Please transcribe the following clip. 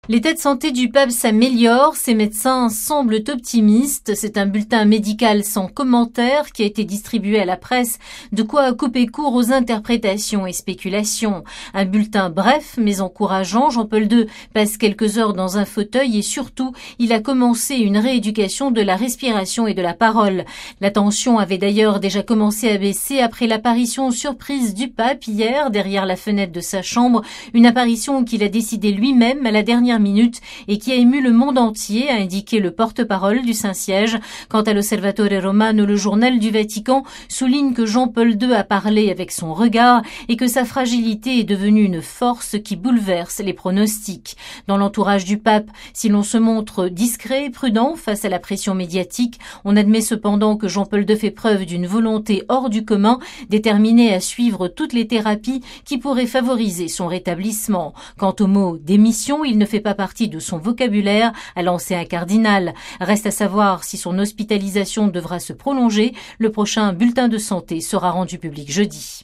L'état de santé du pape s'améliore, ses médecins semblent optimistes. C'est un bulletin médical sans commentaire qui a été distribué à la presse, de quoi couper court aux interprétations et spéculations. Un bulletin bref mais encourageant. Jean-Paul II passe quelques heures dans un fauteuil et surtout, il a commencé une rééducation de la respiration et de la parole. La tension avait d'ailleurs déjà commencé à baisser après l'apparition surprise du pape hier derrière la fenêtre de sa chambre, une apparition qu'il a décidé lui-même à la dernière minute et qui a ému le monde entier, a indiqué le porte-parole du Saint-Siège. Quant à l'Osservatore Romano, le journal du Vatican souligne que Jean-Paul II a parlé avec son regard et que sa fragilité est devenue une force qui bouleverse les pronostics. Dans l'entourage du pape, si l'on se montre discret et prudent face à la pression médiatique, on admet cependant que Jean-Paul II fait preuve d'une volonté hors du commun, déterminé à suivre toutes les thérapies qui pourraient favoriser son rétablissement. Quant au mot démission, il ne fait pas partie de son vocabulaire, a lancé un cardinal. Reste à savoir si son hospitalisation devra se prolonger. Le prochain bulletin de santé sera rendu public jeudi.